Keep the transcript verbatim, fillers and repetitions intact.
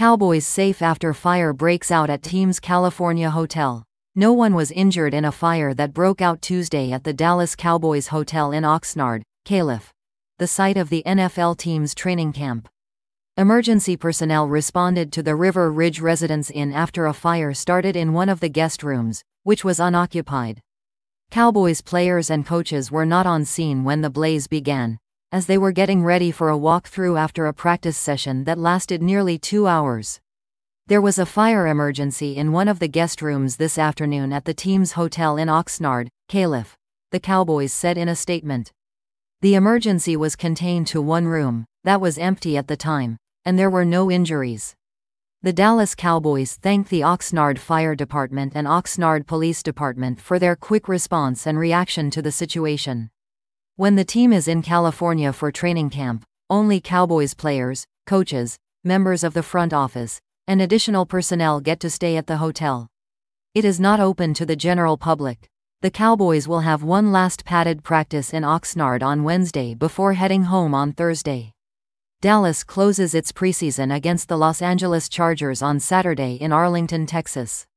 Cowboys safe after fire breaks out at team's California hotel. No one was injured in a fire that broke out Tuesday at the Dallas Cowboys Hotel in Oxnard, Calif., the site of the N F L team's training camp. Emergency personnel responded to the River Ridge Residence Inn after a fire started in one of the guest rooms, which was unoccupied. Cowboys players and coaches were not on scene when the blaze began, as they were getting ready for a walkthrough after a practice session that lasted nearly two hours. There was a fire emergency in one of the guest rooms this afternoon at the team's hotel in Oxnard, Calif., the Cowboys said in a statement. The emergency was contained to one room, that was empty at the time, and there were no injuries. The Dallas Cowboys thanked the Oxnard Fire Department and Oxnard Police Department for their quick response and reaction to the situation. When the team is in California for training camp, only Cowboys players, coaches, members of the front office, and additional personnel get to stay at the hotel. It is not open to the general public. The Cowboys will have one last padded practice in Oxnard on Wednesday before heading home on Thursday. Dallas closes its preseason against the Los Angeles Chargers on Saturday in Arlington, Texas.